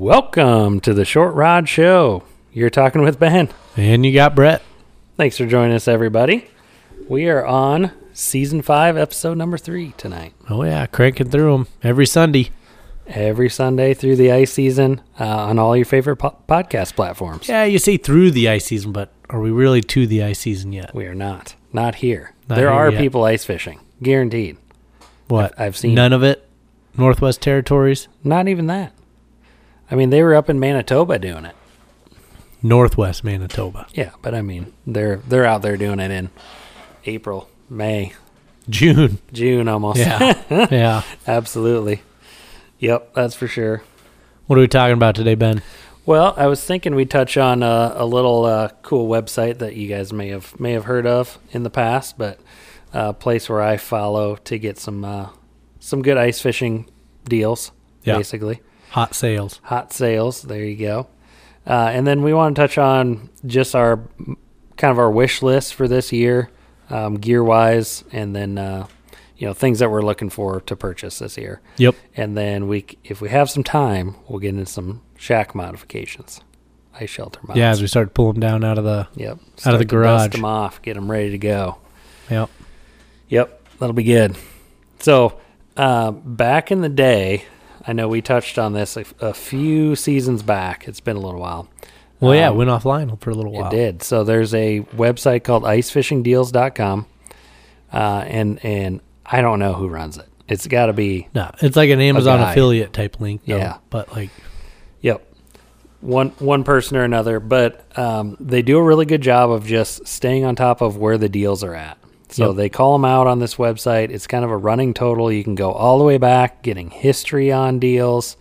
Welcome to the Short Rod Show. You're talking with Ben. And you got Brett. Thanks for joining us, everybody. We are on Season 5, Episode number 3 tonight. Oh, yeah, cranking through them every Sunday. Every Sunday through the ice season on all your favorite podcast platforms. Yeah, you say through the ice season, but are we really to the ice season yet? We are not. Not here. Not there here are yet. people ice fishing. Guaranteed. What? I've seen none of it? Northwest Territories? Not even that. I mean, they were up in Manitoba doing it. Northwest Manitoba. Yeah, but I mean, they're out there doing it in April, May, June almost. Yeah. Yeah. Absolutely. Yep, that's for sure. What are we talking about today, Ben? Well, I was thinking we'd touch on a little cool website that you guys may have heard of in the past, but a place where I follow to get some good ice fishing deals, basically. Hot sales. Hot sales, there you go. And then we want to touch on just our wish list for this year, gear-wise, and then things that we're looking for to purchase this year. Yep. And then if we have some time, we'll get into some shack modifications, ice shelter mods. Yeah, as we start pulling them down out of the Start to garage. dust them off, get them ready to go. Yep. That'll be good. So back in the day, I know we touched on this a few seasons back. It's been a little while. Well, it went offline for a little while. It did. So there's a website called icefishingdeals.com, and I don't know who runs it. It's got to be... No, it's like an Amazon affiliate type link. Though, yeah. But like... Yep. One person or another. But they do a really good job of just staying on top of where the deals are at. So they call them out on this website. It's kind of a running total. You can go all the way back, getting history on deals.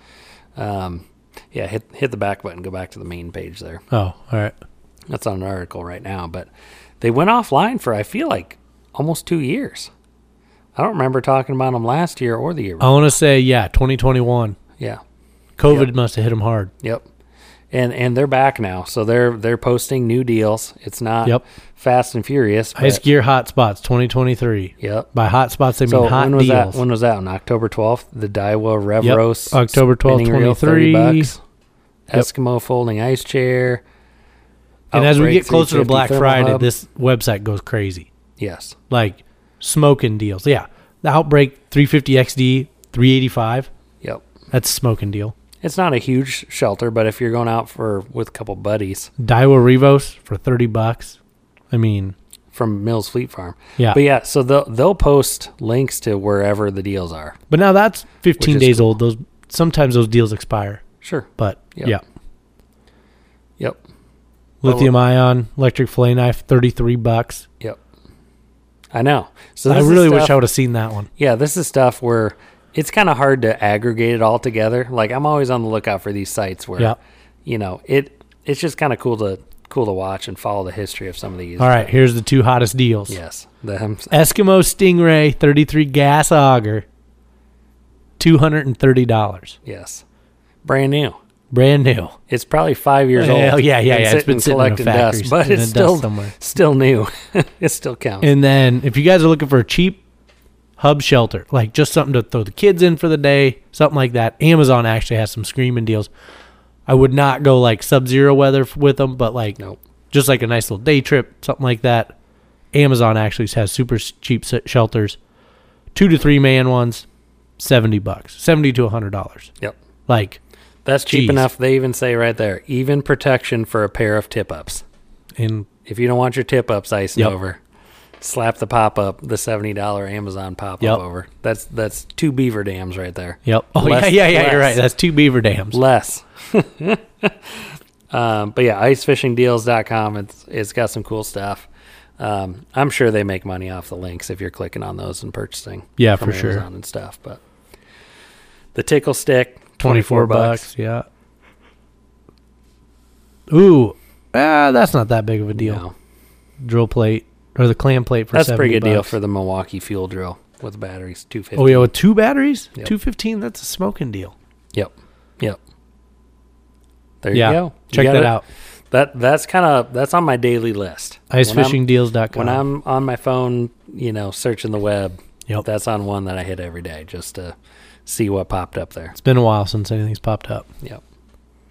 Hit the back button, go back to the main page there. Oh, all right. That's on an article right now. But they went offline for, I feel like, almost 2 years. I don't remember talking about them last year or the year before. I want to say, 2021. Yeah. COVID must have hit them hard. Yep. And they're back now, so they're posting new deals. It's not Fast and Furious. Ice Gear Hotspots 2023. Yep. By hotspots, they mean hot deals. When was that? On October 12th? The Daiwa Revros. October 12th, 23. $30. Eskimo folding ice chair. And as we get closer to Black Friday, hub. this website goes crazy. Yes. Like smoking deals. Yeah. The Outbreak 350 XD 385. Yep. That's a smoking deal. It's not a huge shelter, but if you're going out with a couple buddies. Daiwa Revos for $30. I mean, from Mills Fleet Farm. Yeah. But so they'll post links to wherever the deals are. But now that's 15 days old. Sometimes those deals expire. Sure. But Yep. Lithium ion electric fillet knife $33. Yep. I know. So I really wish I would have seen that one. Yeah, this is stuff where it's kind of hard to aggregate it all together. Like I'm always on the lookout for these sites where it's just kind of cool to watch and follow the history of some of these. All right, here's the two hottest deals. Yes. Eskimo Stingray 33 gas auger, $230. Yes. Brand new. It's probably 5 years old. Yeah. It's been sitting collecting in a factory, dust, but it's still new. It still counts. And then if you guys are looking for a cheap hub shelter, like just something to throw the kids in for the day, something like that, Amazon actually has some screaming deals. I would not go like sub-zero weather with them, but just like a nice little day trip, something like that. Amazon actually has super cheap shelters. 2 to 3 man ones, $70, $70 to $100. Yep. That's cheap enough. They even say right there, even protection for a pair of tip-ups. And if you don't want your tip-ups icing over, slap the pop-up, the $70 Amazon pop-up over. That's 2 beaver dams right there. Yep. Oh, less. You're right. That's 2 beaver dams. Less. But icefishingdeals.com, it's got some cool stuff. I'm sure they make money off the links if you're clicking on those and purchasing. Yeah, from for sure. Amazon and stuff. But the tickle stick, $24. Yeah. Ooh, that's not that big of a deal. No. Drill plate or the clam plate for $70. That's a pretty good deal for the Milwaukee fuel drill with batteries, $215. Oh yeah, with 2 batteries, yep. $215. That's a smoking deal. Yep. There you go. Check that out. That's on my daily list. Icefishingdeals.com. When I'm on my phone, searching the web, Yep. That's on one that I hit every day just to see what popped up there. It's been a while since anything's popped up. Yep.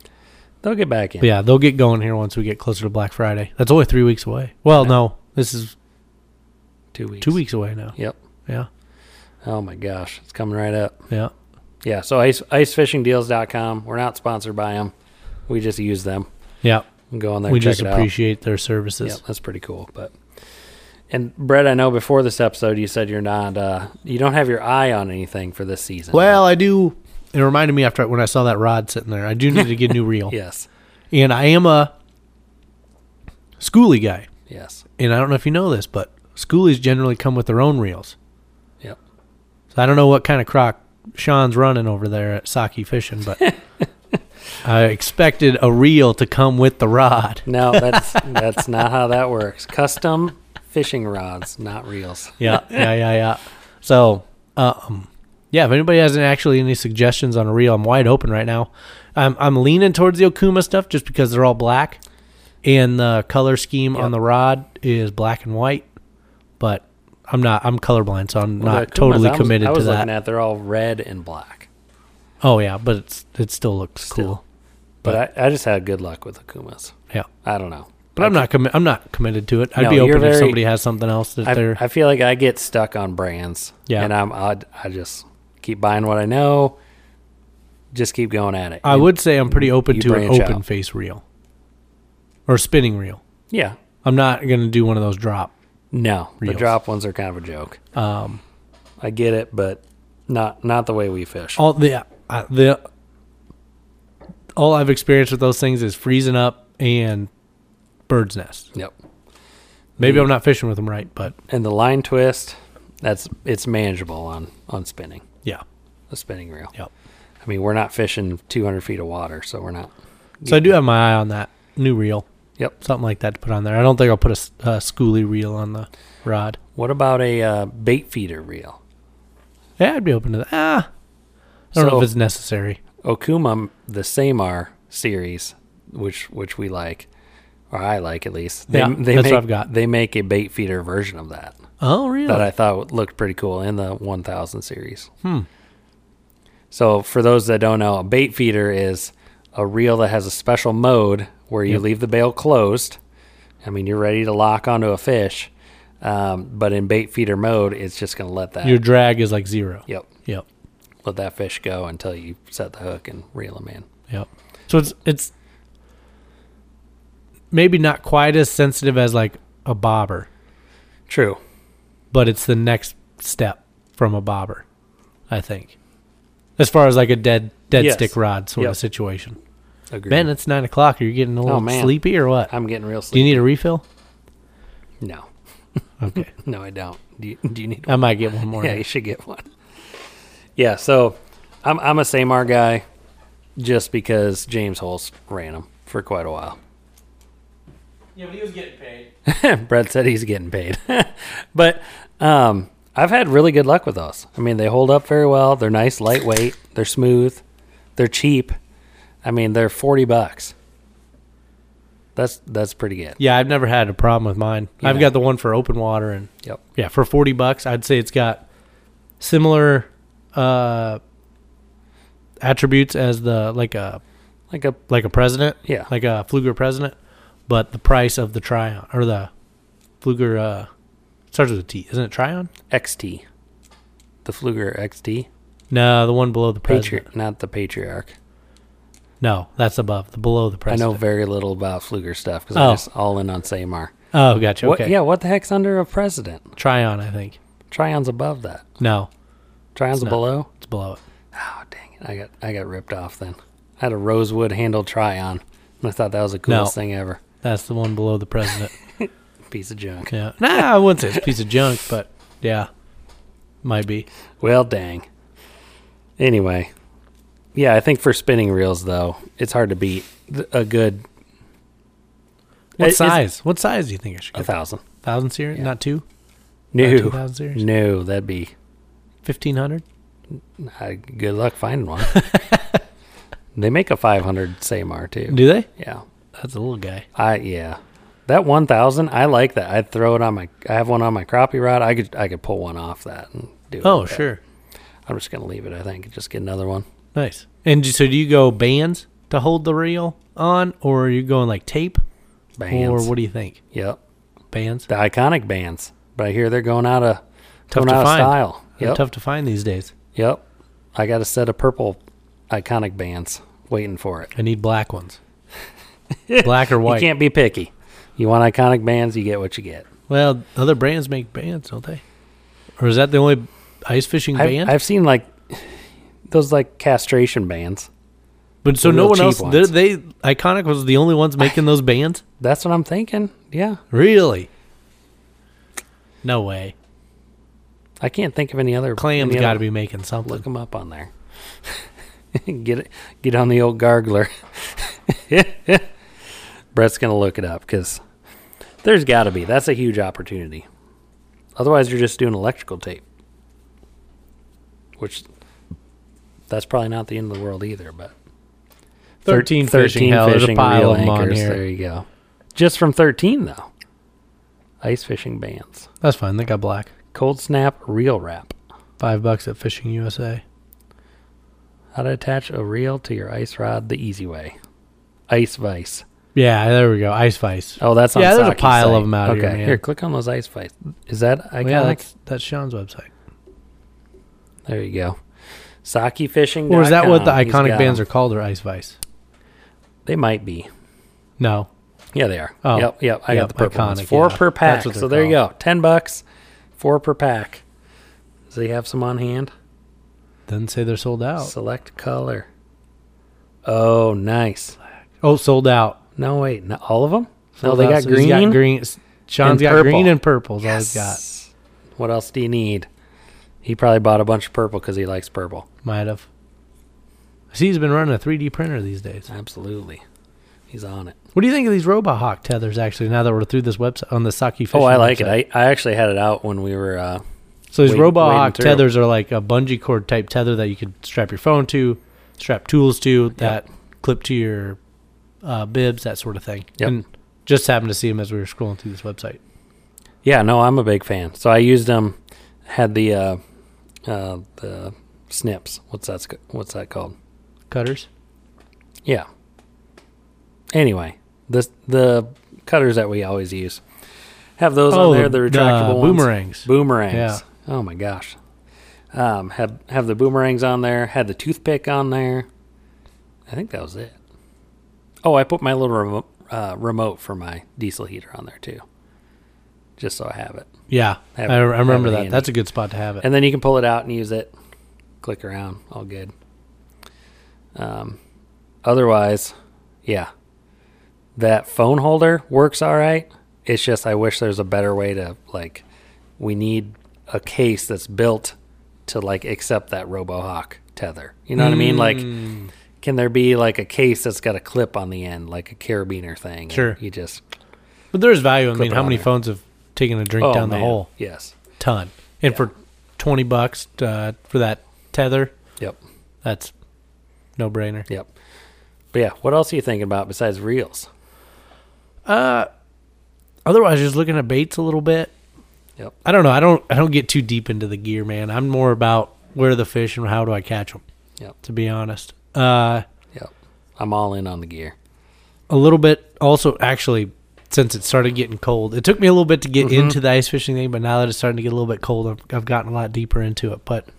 They'll get back in. But yeah, they'll get going here once we get closer to Black Friday. That's only 3 weeks away. Well, no, this is 2 weeks. 2 weeks away now. Yep. Yeah. Oh my gosh, it's coming right up. Yeah. Yeah. So icefishingdeals.com. We're not sponsored by them. We just use them. Yeah. And go on there. We and check just it appreciate their services. out. Yeah, that's pretty cool. And Brett, I know before this episode you said you're not. You don't have your eye on anything for this season. Well, I do. It reminded me when I saw that rod sitting there. I do need to get a new reel. Yes. And I am a schoolie guy. Yes. And I don't know if you know this, but schoolies generally come with their own reels. Yep. So I don't know what kind of crock Sean's running over there at Saki Fishing, but I expected a reel to come with the rod. No, that's not how that works. Custom fishing rods, not reels. Yeah. So, yeah, if anybody has any suggestions on a reel, I'm wide open right now. I'm leaning towards the Okuma stuff just because they're all black, and the color scheme on the rod is black and white. But I'm colorblind, so I'm not totally committed to that. I was looking at they're all red and black. Oh yeah, but it still looks cool. But I just had good luck with Okumas. Yeah, I don't know. But I'm not committed to it. I'd be open if somebody has something else that they're. I feel like I get stuck on brands. Yeah, and I just keep buying what I know. Just keep going at it. I would say I'm pretty open to an open out. face reel or spinning reel. Yeah, I'm not gonna do one of those drop. No, reels. The drop ones are kind of a joke. I get it, but not the way we fish. All I've experienced with those things is freezing up and bird's nest. Yep. Maybe I'm not fishing with them right, but and the line twist, it's manageable on spinning. Yeah, a spinning reel. Yep. I mean, we're not fishing 200 feet of water, so we're not. So I do have my eye on that new reel. Yep. Something like that to put on there. I don't think I'll put a schoolie reel on the rod. What about a bait feeder reel? Yeah, I'd be open to that. I don't know if it's necessary. Okuma, the Samar series, which we like, or I like at least. That's what I've got. They make a bait feeder version of that. Oh, really? That I thought looked pretty cool in the 1000 series. So for those that don't know, a bait feeder is a reel that has a special mode where you leave the bail closed. I mean, you're ready to lock onto a fish, but in bait feeder mode, it's just going to let that. Your drag is like zero. Yep. Let that fish go until you set the hook and reel him in. Yep. So it's maybe not quite as sensitive as like a bobber. True. But it's the next step from a bobber, I think. As far as like a dead stick rod sort of situation. Agreed. Ben, it's 9 o'clock. Are you getting a little sleepy or what? I'm getting real sleepy. Do you need a refill? No. Okay. No, I don't. Do you need one? I might get one more. Yeah, you should get one. Yeah, so I'm a Samar guy just because James Holst ran him for quite a while. Yeah, but he was getting paid. Brett said he's getting paid. But I've had really good luck with those. I mean, they hold up very well. They're nice, lightweight. They're smooth. They're cheap. I mean, they're $40. That's pretty good. Yeah, I've never had a problem with mine. I've got the one for open water, and yeah, for $40, I'd say it's got similar attributes as the like a President, like a Fluger President, but the price of the Tryon or the Fluger starts with a T, isn't it? Tryon XT, the Fluger XT. No, the one below the President, not the Patriarch. No, that's below the President. I know very little about Fluger stuff because I'm just all in on Samar. Oh, gotcha. Okay. What the heck's under a President? Tryon, I think. Tryon's above that. No. Tryon's below? It's below it. Oh, dang it. I got ripped off then. I had a rosewood handled Tryon, and I thought that was the coolest thing ever. That's the one below the President. Piece of junk. Yeah. Nah, I wouldn't say it's a piece of junk, but yeah, might be. Well, dang. Anyway. Yeah, I think for spinning reels, though, it's hard to beat a good... What size do you think I should get? 1,000. 1,000 series? Yeah. Not 2? No. Not 2,000 series? No, that'd be... 1,500? Good luck finding one. They make a 500 Samar, too. Do they? Yeah. That's a little guy. Yeah. That 1,000, I like that. I'd throw it on I have one on my crappie rod. I could pull one off that and do it. Oh, sure. I'm just going to leave it, I think, and just get another one. Nice. And so do you go bands to hold the reel? on, or are you going like tape? Bands. Or what do you think? Yep. Bands? The iconic bands. But I hear they're going out of Tough going to out of find. style. They're Yep. tough to find these days. Yep. I got a set of purple iconic bands waiting for it. I need black ones. Black or white. You can't be picky. You want iconic bands, you get what you get. Well, other brands make bands, don't they? Or is that the only ice fishing band? I've seen like those like castration bands. But so the no real one cheap else. ones. They Iconic was the only ones making those bands. That's what I'm thinking. Yeah. Really? No way. I can't think of any other. Clam's got to be making something. Look them up on there. Get on the old gargler. Brett's gonna look it up because there's got to be. That's a huge opportunity. Otherwise, you're just doing electrical tape, which that's probably not the end of the world either. But 13 fishing. Hell, there's a pile reel of them on anchors. here. There you go. Just from 13 though. Ice fishing bands. That's fine. They got black. Cold snap reel wrap. $5 at Fishing USA. How to attach a reel to your ice rod the easy way. Ice Vice. Yeah, there we go. Ice Vice. Oh, that's on Yeah, there's a Saki's pile site. of them out okay, here, man. Here, click on those Ice Vice. Is that iconic? Yeah, that's Sean's website. There you go. Saki Fishing. Or is that what the He's iconic got bands them. are called, or Ice Vice? They might be. No. Yeah, they are. Oh, Yep. I got the purple ones. iconic, 4 yeah. per pack. That's what So they're there you go. $10. 4 per pack. Does he have some on hand? Doesn't say they're sold out. Select color. Oh, nice. Oh, sold out. No, wait. No, all of them? No, Sold they out. got So he's green. green. Sean's and got purple. green and purple. Is all he's got. Yes. What else do you need? He probably bought a bunch of purple because he likes purple. Might have. See, he's been running a 3D printer these days. Absolutely. He's on it. What do you think of these RoboHawk tethers, actually, now that we're through this website, on the Saki Fishing Oh, I like website? it. I actually had it out when we were... So these waiting RoboHawk through. tethers are like a bungee cord type tether that you could strap your phone to, strap tools to, that clip to your bibs, that sort of thing. Yep. And just happened to see them as we were scrolling through this website. Yeah, no, I'm a big fan. So I used them, had the snips. What's that called? Cutters? Yeah. Anyway, the cutters that we always use. Have those on there, the retractable ones. boomerangs. Boomerangs. Yeah. Oh my gosh. Have the boomerangs on there. Had the toothpick on there. I think that was it. Oh, I put my little remote for my diesel heater on there too, just so I have it. Yeah, Have I remember it that. handy. That's a good spot to have it. And then you can pull it out and use it. Click around, all good. Otherwise, yeah, that phone holder works all right. It's just I wish there's a better way to, like, we need a case that's built to, like, accept that RoboHawk tether. You know what I mean? Like, can there be, like, a case that's got a clip on the end, like a carabiner thing? Sure. And you just... But there's value. I Clip mean, it how on many there. phones have taken a drink down the man. hole? Yes. Ton. And Yeah. for $20 for that tether, Yep. that's no brainer. Yep. But, yeah, what else are you thinking about besides reels? Otherwise, just looking at baits a little bit. Yep. I don't know. I don't get too deep into the gear, man. I'm more about where are the fish and how do I catch them. Yep. To be honest, Yep. I'm all in on the gear. a little bit. Also, actually, since it started getting cold, it took me a little bit to get into the ice fishing thing. But now that it's starting to get a little bit cold, I've gotten a lot deeper into it. But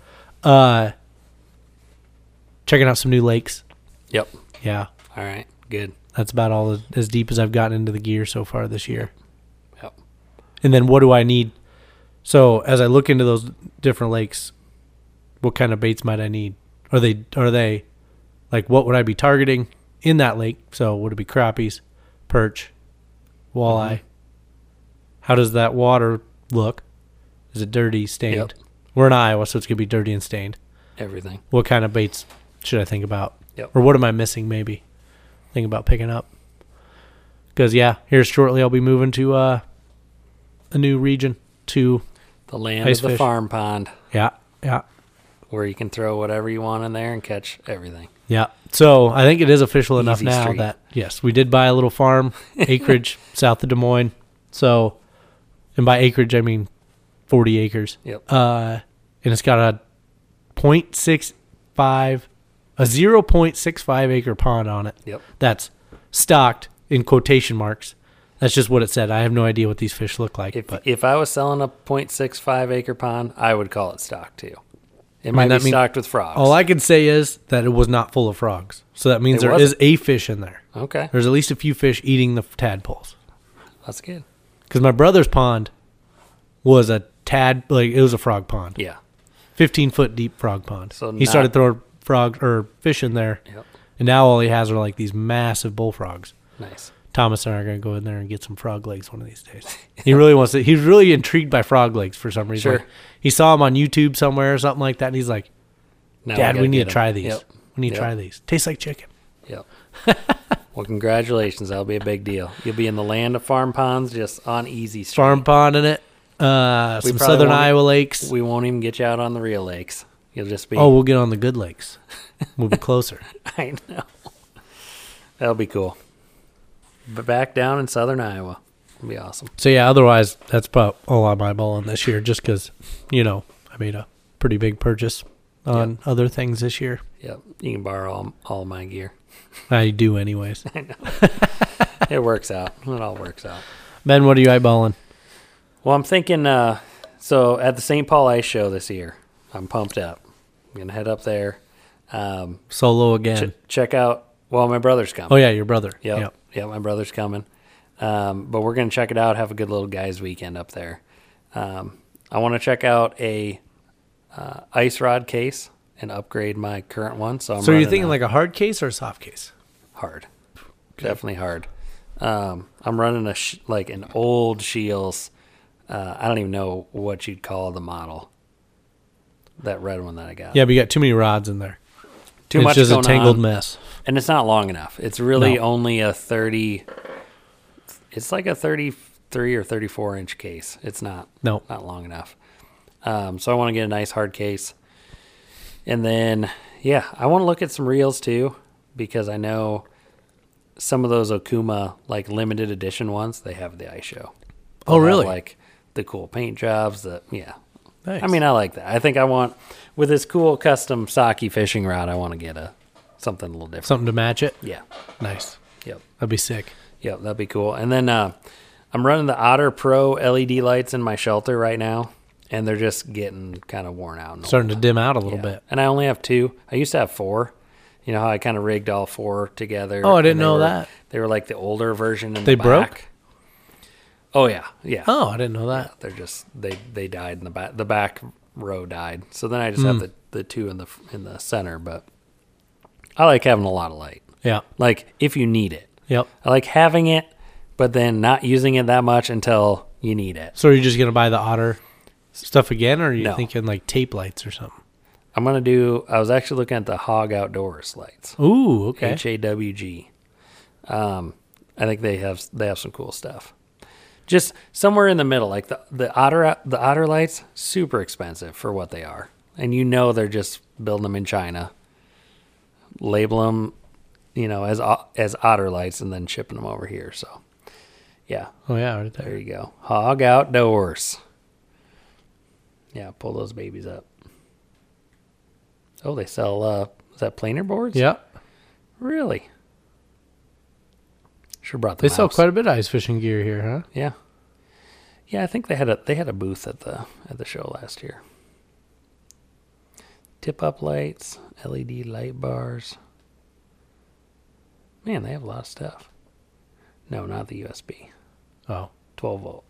checking out some new lakes. Yep. Yeah, All right. Good. that's about all as deep as I've gotten into the gear so far this year. Yep. And then what do I need? So as I look into those different lakes, what kind of baits might I need? Are they like, what would I be targeting in that lake? So would it be crappies, perch, walleye? How does that water look? Is it dirty, stained? Yep. We're in Iowa, so it's gonna be dirty and stained. Everything. What kind of baits should I think about? Yep. Or what am I missing? Maybe think about picking up. Because here shortly I'll be moving to a new region to The land Ice of the fish. farm pond yeah. where you can throw whatever you want in there and catch everything. Yeah. So I think it is official enough Easy now street. that, yes, we did buy a little farm acreage south of Des Moines. So, and by acreage, I mean 40 acres. Yep. And it's got a 0.65 acre pond on it. Yep. That's stocked in quotation marks. That's just what it said. I have no idea what these fish look like. If I was selling a 0.65 acre pond, I would call it stocked too. It might be stocked with frogs. All I can say is that it was not full of frogs. So that means there is a fish in there. Okay. There's at least a few fish eating the tadpoles. That's good. Because my brother's pond was it was a frog pond. Yeah. 15-foot deep frog pond. So he started throwing fish in there. Yep. And now all he has are like these massive bullfrogs. Nice. Thomas and I are going to go in there and get some frog legs one of these days. He really wants to. He's really intrigued by frog legs for some reason. Sure. Like, he saw them on YouTube somewhere or something like that, and he's like, Dad, we need to try these. Yep. We need to try these. Tastes like chicken. Yep. Well, congratulations. That'll be a big deal. You'll be in the land of farm ponds, just on Easy Street. Farm pond in it. Some southern Iowa lakes. We won't even get you out on the real lakes. You'll just be... Oh, we'll get on the good lakes. We'll be closer. I know. That'll be cool. But back down in southern Iowa. It'll be awesome. So, yeah, otherwise, that's about all I'm eyeballing this year, just because, I made a pretty big purchase on other things this year. Yep. You can borrow all my gear. I do anyways. I know. It works out. It all works out. Ben, what are you eyeballing? Well, I'm thinking, so at the St. Paul Ice Show this year, I'm pumped up. I'm going to head up there. Solo again. Check out, my brother's coming. Oh, yeah, your brother. Yep, my brother's coming. But we're going to check it out, have a good little guys' weekend up there. I want to check out a ice rod case and upgrade my current one. So you're thinking like a hard case or a soft case? Hard. Okay. Definitely hard. I'm running an old Scheels. I don't even know what you'd call the model. That red one that I got. Yeah, but you got too many rods in there. Too much going on. It's just a tangled mess. And it's not long enough. It's really only a 30... It's like a 33 or 34 inch case. It's not not long enough. So I want to get a nice hard case. And then, I want to look at some reels too, because I know some of those Okuma, like limited edition ones, they have the ice show. Oh, really? Like the cool paint jobs. Nice. I mean, I like that. I think I want, with this cool custom Saki fishing rod, I want to get something a little different. Something to match it? Yeah. Nice. Yep. That'd be sick. Yep, that'd be cool. And then I'm running the Otter Pro LED lights in my shelter right now, and they're just getting kind of worn out. Starting to dim out a little bit. And I only have 2. I used to have 4. You know how I kind of rigged all 4 together? Oh, I didn't know that. They were like the older version in the back. They broke? Oh, yeah. Yeah. Oh, I didn't know that. Yeah, they're just, they died in the back. The back row died. So then I just have the 2 in the center, but I like having a lot of light. Yeah. Like, if you need it. Yep. I like having it, but then not using it that much until you need it. So are you just going to buy the Otter stuff again, or are you No. thinking like tape lights or something? I'm going to do, I was actually looking at the Hog Outdoors lights. Ooh, okay. HAWG. I think they have some cool stuff. Just somewhere in the middle, like the Otter lights, super expensive for what they are. And they're just building them in China. Label them, as Otter lights, and then shipping them over here. So, yeah. Oh, yeah, right there. There you go. Hog Outdoors. Yeah, pull those babies up. Oh, they sell, is that planer boards? Yeah. Really? Sure brought them. They sell quite a bit of ice fishing gear here, huh? Yeah. Yeah, I think they had a booth at the show last year. Tip up lights, LED light bars. Man, they have a lot of stuff. No, not the USB. Oh. 12 volt.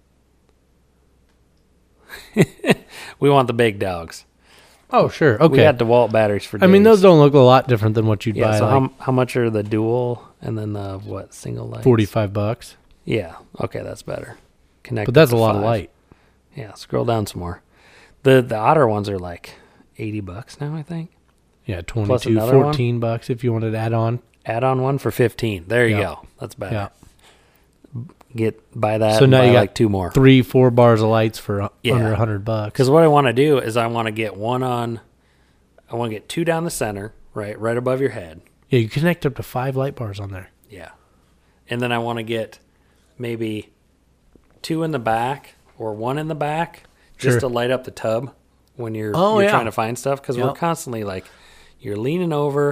We want the big dogs. Oh, sure. Okay. We got DeWalt batteries for days. I mean, those don't look a lot different than what you'd buy. So how much are the dual and then the single lights? $45. Yeah. Okay, that's better. Connect. But that's a lot of light. Yeah. Scroll down some more. The Otter ones are like $80 now, I think. Yeah, Plus 22, another $14 if you wanted to add on. Add on one for $15. There you go. That's better. Yeah. Buy that. So now you got like 2 more. 3-4 bars of lights for under $100. Because what I want to do is I want to get I want to get 2 down the center, right above your head. Yeah, you connect up to 5 light bars on there. Yeah. And then I want to get maybe 2 in the back or 1 in the back just to light up the tub when you're trying to find stuff. Because we're constantly like, you're leaning over,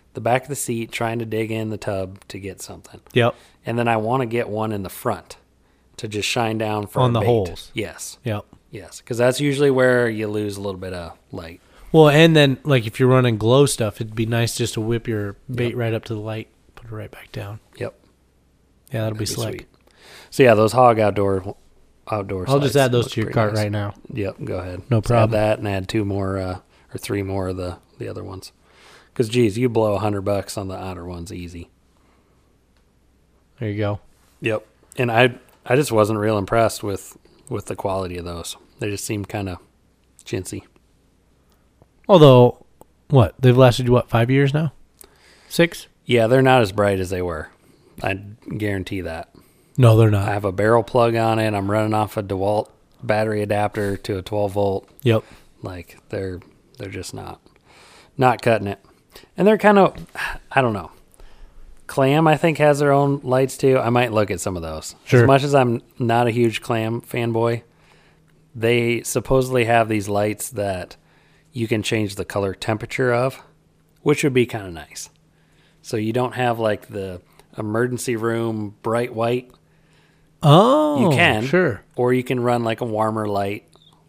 the back of the seat trying to dig in the tub to get something. Yep. And then I want to get one in the front to just shine down for On a the bait. holes. Yes. Yep. Yes. Because that's usually where you lose a little bit of light. Well, and then like if you're running glow stuff, it'd be nice just to whip your bait right up to the light, put it right back down. Yep. Yeah, that'll be That'd slick. sweet. So yeah, those Hog outdoor. I'll just sites add those look to your pretty cart nice. right now. Yep. Go ahead. No Let's problem. Add that and add 2 more or 3 more of the other ones. Because geez, you blow $100 on the otter ones easy. There you go. Yep. And I just wasn't real impressed with the quality of those. They just seemed kind of chintzy. Although, what? They've lasted you, 5 years now? 6? Yeah, they're not as bright as they were. I guarantee that. No, they're I not. have a barrel plug on it. I'm running off a DeWalt battery adapter to a 12 volt. Yep. Like they're just not cutting it. And they're kind of, I don't know. Clam, I think, has their own lights too. I might look at some of those. Sure. As much as I'm not a huge Clam fanboy, they supposedly have these lights that you can change the color temperature of, which would be kind of nice. So you don't have like the emergency room bright white. Oh, You can. Sure. Or you can run like a warmer white.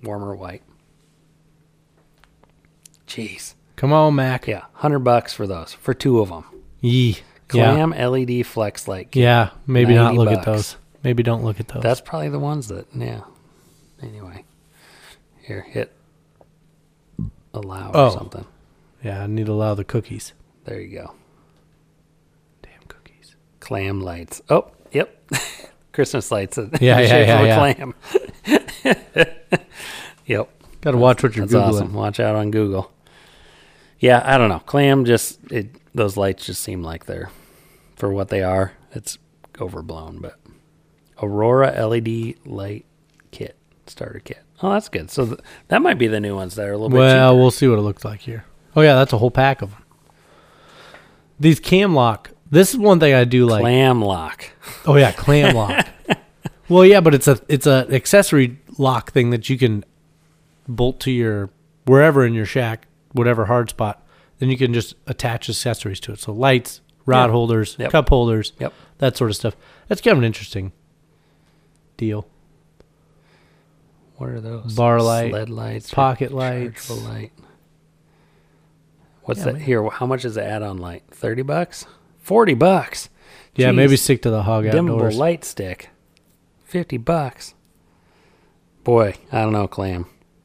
Jeez. Come on, Mac. Yeah, $100 for those, for 2 of them. Yee. Clam LED flex light. Yeah, maybe not 90 look at bucks. those. Maybe don't look at those. That's probably the ones that, yeah. Anyway. Here, hit allow Oh. or something. Yeah, I need to allow the cookies. There you go. Damn cookies. Clam lights. Oh, yep. Christmas lights. Yeah, Shape of a yeah. clam. Yep. Got to watch what you're That's Googling. awesome. Watch out on Google. Yeah, I don't know. Clam those lights just seem like they're, for what they are, it's overblown. But Aurora LED light kit, starter kit. Oh, that's good. So that might be the new ones that are a little bit Well, cheaper. we'll see what it looks like here. Oh, yeah, that's a whole pack of them. These cam lock. This is one thing I do like. Clam lock. Oh, yeah, clam lock. Well, yeah, but it's a accessory lock thing that you can bolt to your wherever in your shack, whatever hard spot. Then you can just attach accessories to it. So lights, rod Yep. holders, Yep. cup holders, Yep. that sort of stuff. That's kind of an interesting deal. What are those? Bar light, sled lights, pocket lights. rechargeable light. What's Yeah, that man. here? How much is the add-on light? $30? $40? Yeah, Jeez. maybe stick to the hog Dimmable outdoors. light stick. $50. Boy, I don't know, Clam.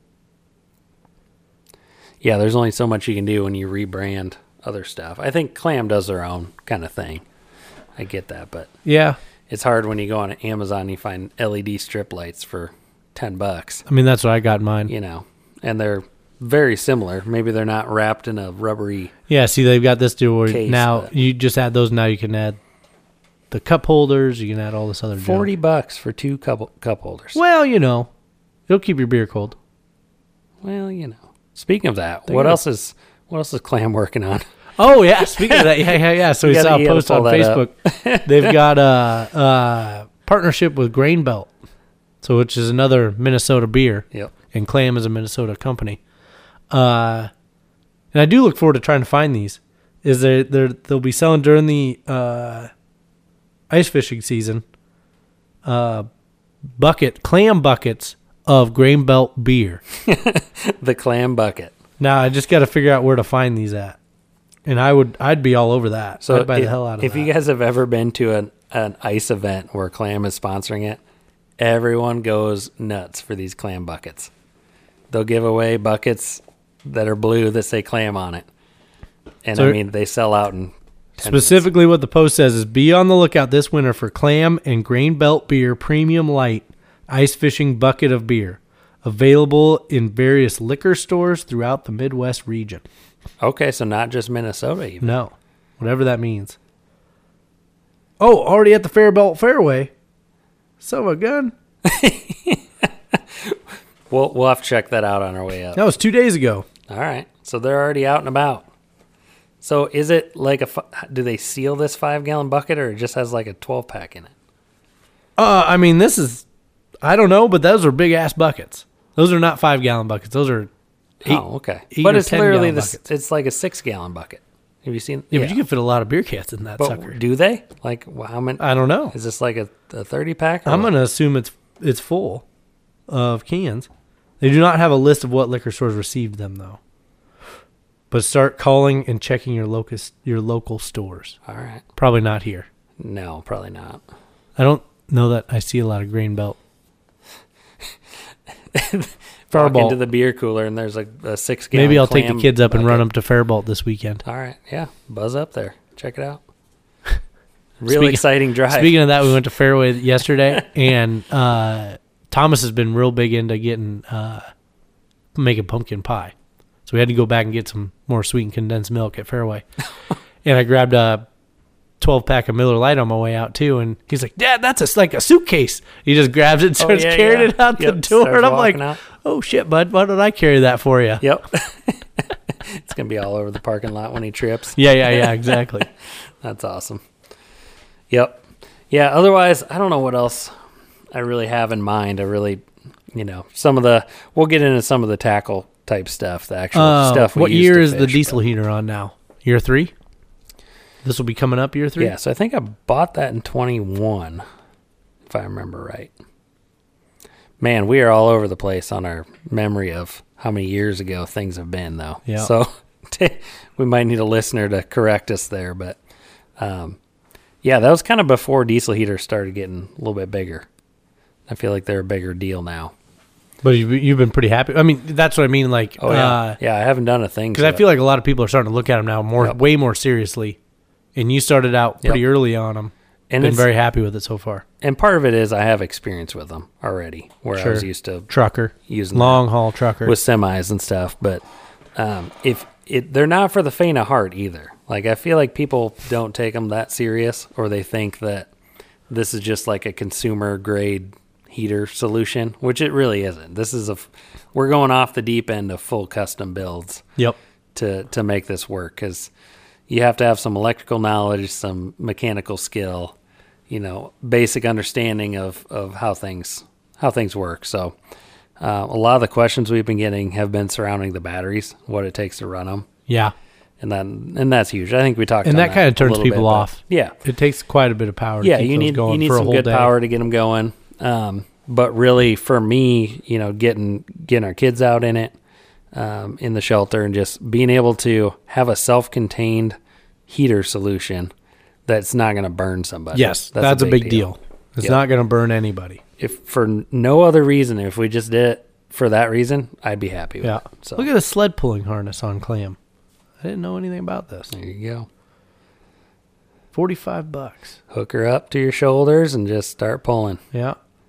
Yeah, there's only so much you can do when you rebrand other stuff. I think Clam does their own kind of thing. I get that, but Yeah, it's hard when you go on Amazon and you find LED strip lights for $10, I mean that's what I got in mine. you know, and they're very similar. Maybe they're not wrapped in a rubbery. Yeah, see, they've got this deal where Case, now but- you just add those. Now you can add the cup holders. You can add all this other junk. $40 for 2 cup holders. Well, it'll keep your beer cold. Well, you know. Speaking of that, They what gotta- else is Clam working on? Oh yeah, speaking of that, yeah. So we You gotta- saw a you gotta post on pull that up. Facebook. They've got a partnership with Grain Belt, so which is another Minnesota beer, Yep. and Clam is a Minnesota company. And I do look forward to trying to find these. They'll be selling during the ice fishing season. Clam buckets of Grain Belt beer. The Clam bucket. Now I just got to figure out where to find these at, and I'd be all over that. So I'd buy the hell out of if that. you guys have ever been to an ice event where Clam is sponsoring it, everyone goes nuts for these Clam buckets. They'll give away buckets that are blue that say Clam on it. And So- I mean, they sell out in 10 Specifically, what the post says is be on the lookout this winter for Clam and Grain Belt Beer Premium Light Ice Fishing Bucket of Beer. Available in various liquor stores throughout the Midwest region. minutes. Okay, so not just Minnesota even. No, whatever that means. Oh, already at the Fairbelt Fairway. Son of a gun. We'll have to check that out on our way up. That was 2 days ago. All right. So they're already out and about. So is it like do they seal this 5-gallon bucket or it just has like a 12-pack in it? I mean, this is, I don't know, but those are big ass buckets. Those are not 5-gallon buckets. Those are Oh, okay. eight But or it's 10 literally gallon buckets. it's like a 6-gallon bucket Have you seen? Yeah, but you can fit a lot of beer cans in that But sucker. do they? Like, how many? I don't know. Is this like a 30-pack? I'm going to assume it's full of cans. They do not have a list of what liquor stores received them, though. But start calling and checking your local stores. All right. Probably not here. No, probably not. I don't know that I see a lot of Grain Belt. Walk Faribault. into the beer cooler and there's like a 6-gallon Maybe I'll take the clam kids up and bucket. run them to Faribault this weekend. All right. Yeah. Buzz up there. Check it out. Real Speaking- exciting drive. Speaking of that, we went to Fairway yesterday, and Thomas has been real big into making pumpkin pie. So we had to go back and get some more sweetened condensed milk at Fairway. And I grabbed a 12-pack of Miller Lite on my way out, too. And he's like, Dad, that's like a suitcase. He just grabs it and starts carrying it out the door. Starts And I'm like, walking out. oh, shit, bud. Why don't I carry that for you? Yep. It's going to be all over the parking lot when he trips. Yeah, exactly. That's awesome. Yep. Yeah, otherwise, I don't know what else I really have in mind. I really, we'll get into some of the tackle type stuff, the actual stuff we What use year to is the fish, diesel heater on now? Year 3? This will be coming up year 3? Yeah, so I think I bought that in 21, if I remember right. Man, we are all over the place on our memory of how many years ago things have been, though. Yeah. So we might need a listener to correct us there, but yeah, that was kind of before diesel heaters started getting a little bit bigger. I feel like they're a bigger deal now. But you've been pretty happy. I mean, that's what I mean. Like, Oh, yeah. Yeah, I haven't done a thing. Because I feel like a lot of people are starting to look at them now way more seriously. And you started out pretty early on them. And been very happy with it so far. And part of it is I have experience with them already, where I was used to trucker, using long haul trucker with semis and stuff. But they're not for the faint of heart either. Like, I feel like people don't take them that serious, or they think that this is just like a consumer grade heater solution, which it really isn't. This is we're going off the deep end of full custom builds. Yep. To make this work, because you have to have some electrical knowledge, some mechanical skill, basic understanding of how things work. So a lot of the questions we've been getting have been surrounding the batteries, what it takes to run them. Yeah. And that's huge. I think we talked and on that kind of turns a people little bit, off. Yeah. It takes quite a bit of power to Yeah, keep you those need going for a some whole good day. power to get them going. But really, for me, getting our kids out in it, in the shelter, and just being able to have a self-contained heater solution that's not going to burn somebody. Yes, that's a big deal. It's not going to burn anybody. If for no other reason, if we just did it for that reason, I'd be happy with it. So Look at the sled pulling harness on Clam. I didn't know anything about this. there you go. $45. Hook her up to your shoulders and just start pulling. Yeah.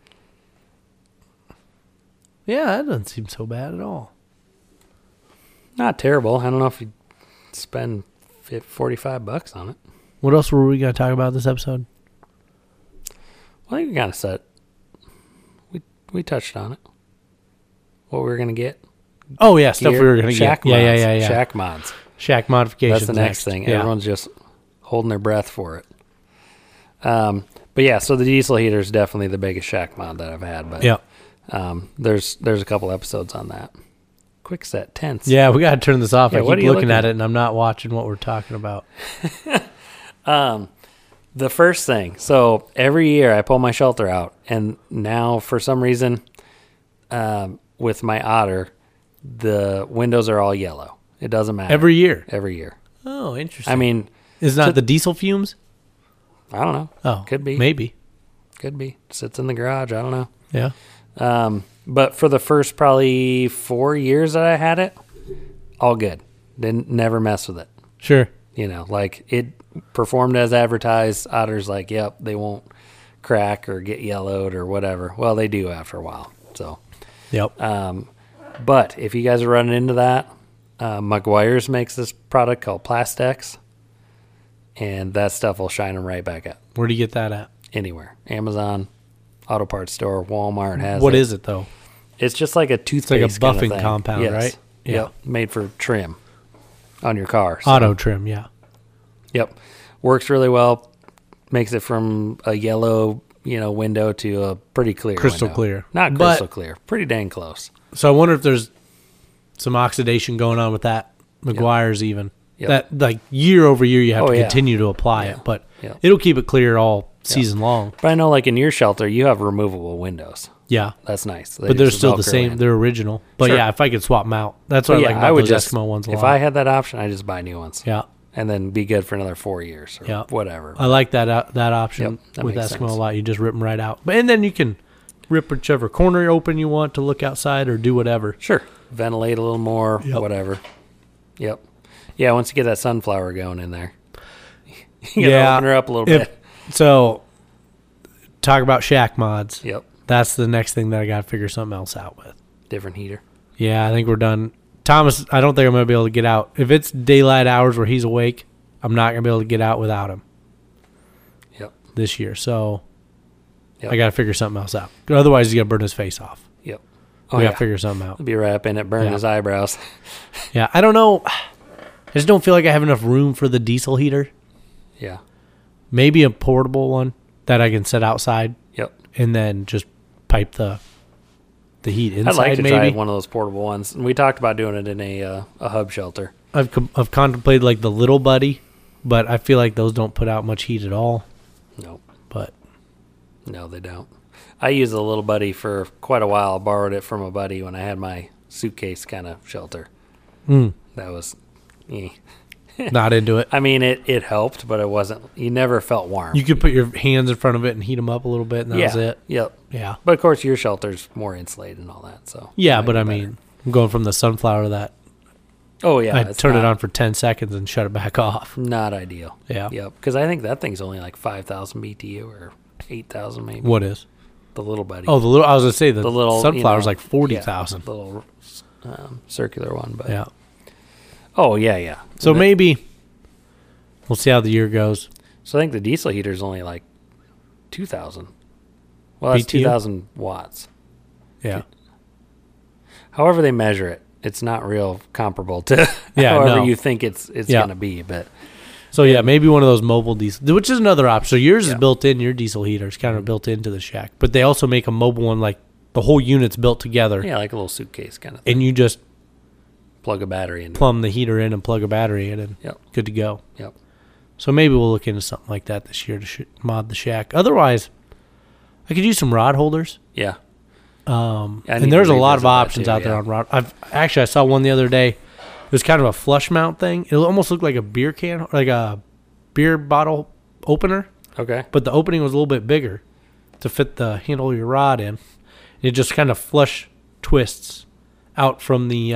Yeah, that doesn't seem so bad at all. Not terrible. I don't know if you spend $45 on it. What else were we going to talk about this episode? Well, I think we kind of said we touched on it. What we were going to get. Oh, yeah, stuff Gear, we were going to get. shack mods. Yeah. Shack mods. Shack modifications. That's the next thing. Yeah. Everyone's just holding their breath for it. But yeah, so the diesel heater is definitely the biggest shack mod that I've had. But Yeah. There's a couple episodes on that. Quick set tense. Yeah, we got to turn this off. Yeah, I what keep are you looking looking at it, and I'm not watching what we're talking about. The first thing. So every year I pull my shelter out, and now for some reason, with my Otter, the windows are all yellow. It doesn't matter. Every year? Every year. Oh, interesting. I mean, is not the diesel fumes? I don't know. Oh, could be. Maybe. Could be. Sits in the garage. I don't know. Yeah. But for the first probably 4 years that I had it, all good. Never mess with it. Sure. Like it performed as advertised. Otter's like, yep, they won't crack or get yellowed or whatever. Well, they do after a while. So, Yep. but if you guys are running into that, Meguiar's makes this product called Plastex, and that stuff will shine them right back up. Where do you get that at? Anywhere. Amazon, auto parts store, Walmart has What it. is it, though? It's just like a toothpaste. It's like a kind of buffing thing. compound, Yes. right? Yeah. Yep. Made for trim on your car. So, Auto trim, yeah. Yep. Works really well. Makes it from a yellow, window to a pretty clear Crystal window. clear. Not But- crystal clear. Pretty dang close. So I wonder if there's some oxidation going on with that. Meguiar's even. Yep. That like year over year you have Oh, to yeah. continue to apply Yeah. it, but Yeah. it'll keep it clear all season long. But I know, like in your shelter, you have removable windows. Yeah. That's nice. They But they're just still the Velcro same. in. They're original. But Sure. yeah, if I could swap them out, that's But what I yeah, like I about would those just Eskimo ones a lot. if I had that option, I just buy new ones. Yeah. And then be good for another 4 years or Yeah. whatever. I like that option Yep, that with makes Eskimo sense. a lot. You just rip them right out. And then you can rip whichever corner open you want to look outside or do whatever. Sure. Ventilate a little more, Yep. whatever. Yep. Yeah, once you get that sunflower going in there, you gotta Yeah. open her up a little If- bit. So, talk about shack mods. Yep. That's the next thing that I got to figure something else out with. Different heater. Yeah, I think we're done. Thomas, I don't think I'm going to be able to get out. If it's daylight hours where he's awake, I'm not going to be able to get out without him Yep. this year. So, Yep. I got to figure something else out. Otherwise, he's going to burn his face off. Yep. We Oh, got yeah. to figure something out. Be right up in it, burn Yeah. his eyebrows. Yeah, I don't know. I just don't feel like I have enough room for the diesel heater. Yeah. Maybe a portable one that I can set outside Yep. and then just pipe the heat inside. I'd like to maybe try one of those portable ones. And we talked about doing it in a hub shelter. I've contemplated like the Little Buddy, but I feel like those don't put out much heat at all. Nope. But No, they don't. I used a little buddy for quite a while. Borrowed it from a buddy when I had my suitcase kind of shelter. That was, not into it. I mean, it helped, but it wasn't. You never felt warm. You could put your hands in front of it and heat them up a little bit, and that yeah. was it. Yep. Yeah. But of course, your shelter's more insulated and all that. So Yeah, it might but be I better. mean, I'm going from the sunflower to that. oh yeah, I it's turn it not- on for 10 seconds and shut it back off. Not ideal. Yeah. Yep. Because I think that thing's only like 5,000 BTU or 8,000 maybe. What is? The little buddy. Oh, the little. I was gonna say the little sunflower's like yeah, 40,000. the little circular one, but Yeah. oh yeah. So That- maybe we'll see how the year goes. So I think the diesel heater is only like 2,000. Well, that's BTU? 2,000 watts. Yeah. However they measure it, it's not real comparable to Yeah, however no. you think it's Yeah. going to be. But So yeah, maybe one of those mobile diesel, which is another option. So yours is Yeah. built in. Your diesel heater is kind of built into the shack, but they also make a mobile one like the whole unit's built together, yeah, like a little suitcase kind of thing. and you just Plug a battery into it. plumb the heater in and plug a battery in, and Yep. good to go. Yep. So maybe we'll look into something like that this year to mod the shack. Otherwise, I could use some rod holders. Yeah. I need and to there's a lot of revisit that options too, out there yeah. on rod. I saw one the other day. It was kind of a flush mount thing. It almost looked like a beer can, like a beer bottle opener, Okay. but the opening was a little bit bigger to fit the handle of your rod in. It just kind of flush twists out from the,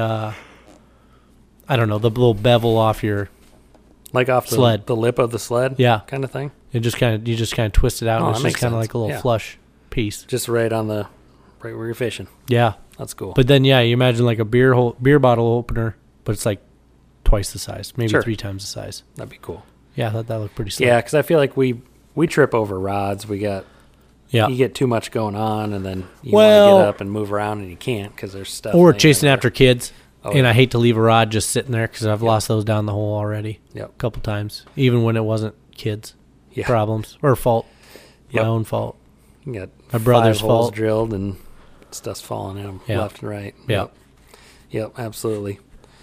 I don't know, the little bevel off your. Like off Sled. the lip of the sled. Yeah. Kind of thing. You just kind of twist it out, Oh, and that it's just makes kind of sense. like a little Yeah. flush piece. Just right where you're fishing. Yeah, That's cool. but then you imagine like a beer bottle opener, but it's like twice the size, maybe Sure. 3 times the size. That'd be cool. Yeah, I thought that looked pretty slick. Yeah, because I feel like we trip over rods. You get too much going on, and then you want Well- to get up and move around, and you can't because there's stuff. Or laying chasing everywhere. after kids. Oh, And yeah. I hate to leave a rod just sitting there because I've lost those down the hole already Yep. a couple times, even when it wasn't kids' Yeah. problems or fault, Yep. my own fault. You got My brother's 5 holes fault. drilled and stuff's falling in them Yeah. left and right. Yeah. Yep, absolutely.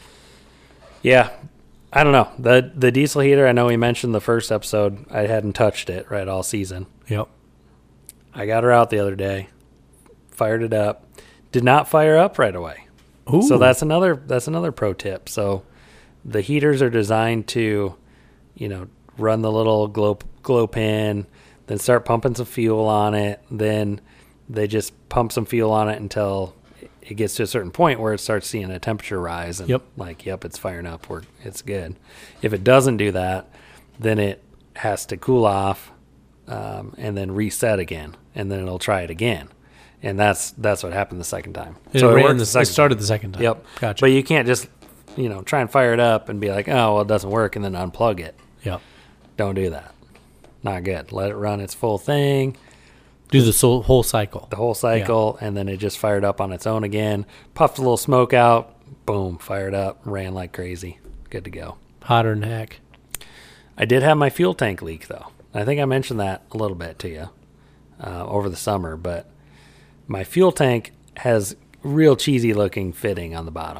Yeah, I don't know. The diesel heater, I know we mentioned the first episode. I hadn't touched it right all season. Yep. I got her out the other day, fired it up. Did not fire up right away. Ooh. So that's another pro tip. So the heaters are designed to, run the little glow pin, then start pumping some fuel on it. Then they just pump some fuel on it until it gets to a certain point where it starts seeing a temperature rise. And Yep. it's firing up. It's good. If it doesn't do that, then it has to cool off and then reset again, and then it'll try it again. And that's what happened the second time. It So ran worked the, the second it started the second time. Yep. Gotcha. But you can't just, try and fire it up and be like, oh, well, it doesn't work, and then unplug it. Yep. Don't do that. Not good. Let it run its full thing, Do the whole cycle. the whole cycle, and then it just fired up on its own again. Puffed a little smoke out. Boom. Fired up. Ran like crazy. Good to go. Hotter than heck. I did have my fuel tank leak, though. I think I mentioned that a little bit to you over the summer, but my fuel tank has real cheesy looking fitting on the bottom.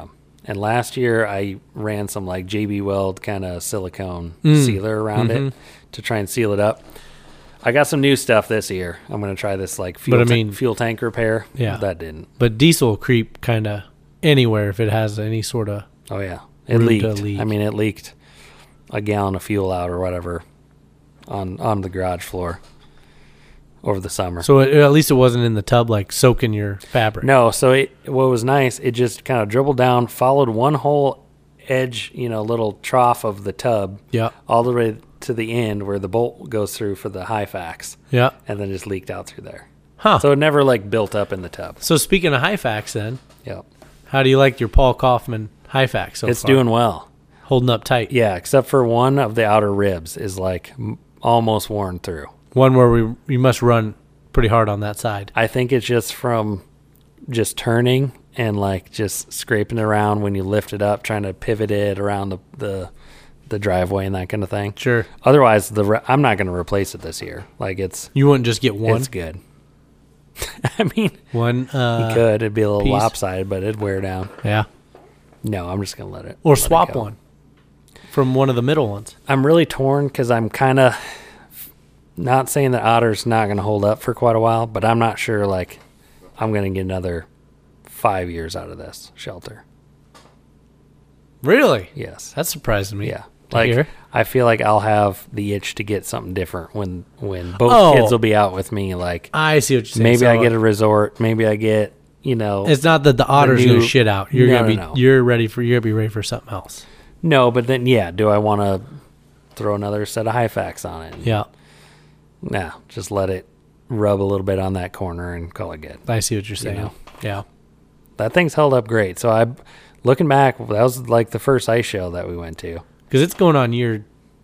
And last year I ran some like JB Weld kind of silicone sealer around it to try and seal it up. I got some new stuff this year. I'm going to try this like fuel tank repair. Yeah. That didn't. But diesel creep kind of anywhere if it has any sort of. Oh, yeah. It leaked. I mean, it leaked a gallon of fuel out or whatever on the garage floor over the summer. So at least it wasn't in the tub like soaking your fabric. No. So what was nice, it just kind of dribbled down, followed one whole edge, little trough of the tub. Yeah. All the way to the end where the bolt goes through for the Hyfax. Yeah. And then just leaked out through there. Huh. So it never like built up in the tub. So speaking of Hyfax then. Yep. How do you like your Paul Kaufman Hyfax so far? It's doing well. Holding up tight. Yeah, except for one of the outer ribs is like almost worn through. One where we must run pretty hard on that side. I think it's just from just turning and like just scraping it around when you lift it up, trying to pivot it around the driveway and that kind of thing. Sure. Otherwise, I'm not going to replace it this year. Like you wouldn't just get one? It's good. I mean, one. You could. It'd be a little piece. lopsided, but it'd wear down. Yeah. No, I'm just going to let it. Or swap one from one of the middle ones. I'm really torn because I'm kind of not saying that Otter's not going to hold up for quite a while, but I'm not sure like I'm going to get another 5 years out of this shelter. Really? Yes. That surprised me. Yeah. Like I feel like I'll have the itch to get something different when both kids will be out with me. Like I see what you're saying. Maybe I get a resort. Maybe I get It's not that the Otter's gonna shit out. You're gonna be you're gonna be ready for something else. No, but then do I want to throw another set of Hyfax on it? Yeah. Nah, just let it rub a little bit on that corner and call it good. I see what you're saying. Yeah. That thing's held up great. So looking back, that was like the first ice show that we went to. Because it's going on year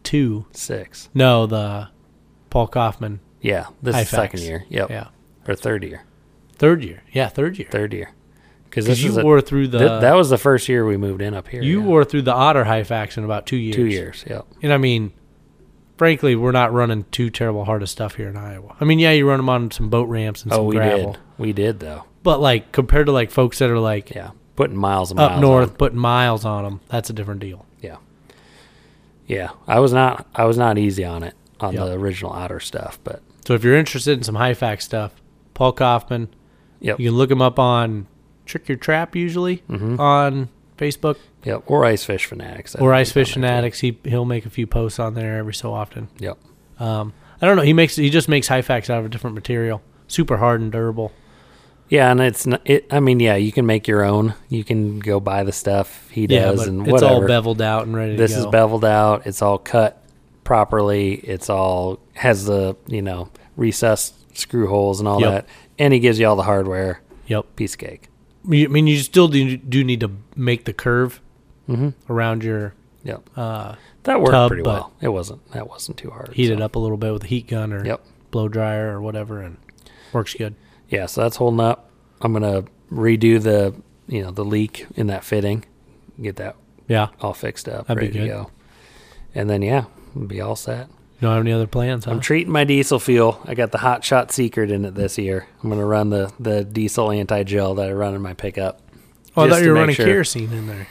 6. No, the Paul Kaufman. Yeah, this is second year. Yep. Yeah. Or third year. Third year. Yeah, third year. Third year. Because you wore through the... that was the first year we moved in up here. You wore through the Otter Hyfax in about 2 years. 2 years, yep. And I mean, frankly, we're not running too terrible hard of stuff here in Iowa. I mean, yeah, you run them on some boat ramps and some gravel. We did, though. But like compared to like folks that are like... Yeah, putting miles and miles up north, putting miles on them, that's a different deal. Yeah. Yeah, I was not easy on it on the original Otter stuff, but so if you're interested in some Hyfax stuff, Paul Kaufman, you can look him up on Trick Your Trap usually on Facebook. Yep, or Ice Fish Fanatics. Or Ice Fish Fanatics. He'll make a few posts on there every so often. Yep. I don't know. He just makes Hyfax out of a different material, super hard and durable. Yeah, and it's not, I mean, yeah, you can make your own. You can go buy the stuff he does and whatever. It's all beveled out and ready to go. This is beveled out. It's all cut properly. It's all has the, recessed screw holes and all that. And he gives you all the hardware. Yep. Piece of cake. I mean, you still do need to make the curve around your that worked tub, pretty well. That wasn't too hard. Heat it up a little bit with a heat gun or blow dryer or whatever, and works good. Yeah, so that's holding up. I'm gonna redo the the leak in that fitting, get that all fixed up, that'd ready be good. to go, and then we'll be all set. You don't have any other plans, huh? I'm treating my diesel fuel. I got the Hot Shot Secret in it this year. I'm gonna run the diesel anti-gel that I run in my pickup. Oh, I thought you were running kerosene in there.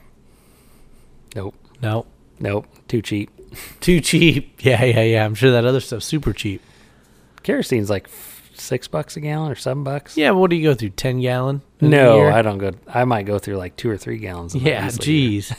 Nope. Too cheap. Too cheap. Yeah. I'm sure that other stuff's super cheap. Kerosene's like $6 a gallon or $7. Yeah, but what do you go through? 10 gallon? No, I don't go. I might go through like 2 or 3 gallons. Yeah, geez.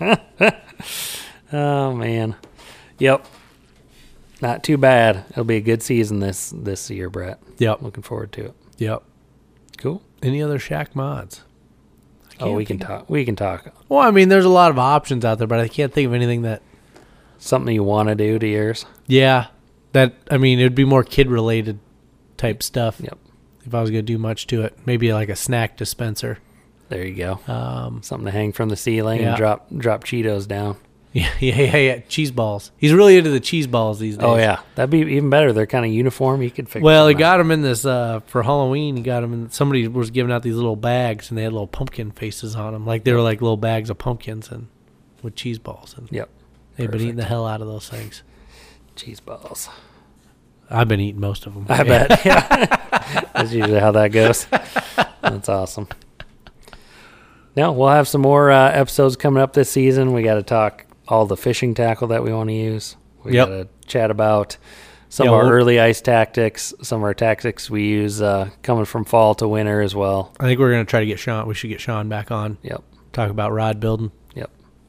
Oh man. Yep. Not too bad. It'll be a good season this year, Brett. Yep. Looking forward to it. Yep. Cool. Any other shack mods? We can talk. We can talk. Well, I mean, there's a lot of options out there, but I can't think of anything that something you want to do to yours. Yeah. It'd be more kid related type stuff. Yep. If I was going to do much to it, maybe like a snack dispenser. There you go. Something to hang from the ceiling and drop Cheetos down. Yeah. Cheese balls. He's really into the cheese balls these days. Oh yeah, that'd be even better. They're kind of uniform. You could figure. Well, he got them in this for Halloween. He got them in. Somebody was giving out these little bags, and they had little pumpkin faces on them, like they were like little bags of pumpkins and with cheese balls. And they've been eating the hell out of those things. Cheese balls. I've been eating most of them. I bet. Yeah. That's usually how that goes. That's awesome. No, we'll have some more episodes coming up this season. We got to talk all the fishing tackle that we want to use. We got to chat about some of our early ice tactics, some of our tactics we use coming from fall to winter as well. I think we're going to try to get Sean. We should get Sean back on. Yep. Talk about rod building. Yep.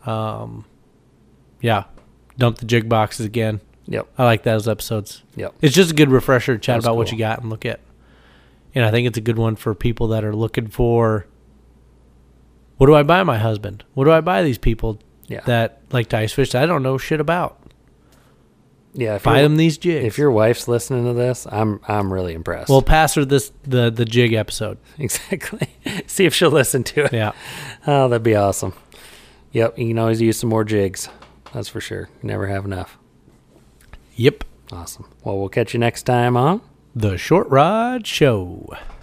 Yeah. Dump the jig boxes again. Yep. I like those episodes. Yep. It's just a good refresher to chat about what cool. you got and look at. And I think it's a good one for people that are looking for, what do I buy my husband? What do I buy these people that like to ice fish that I don't know shit about? Yeah. Buy them these jigs. If your wife's listening to this, I'm really impressed. We'll pass her the jig episode. Exactly. See if she'll listen to it. Yeah. Oh, that'd be awesome. Yep. You can always use some more jigs. That's for sure. Never have enough. Yep. Awesome. Well, we'll catch you next time on The Short Rod Show.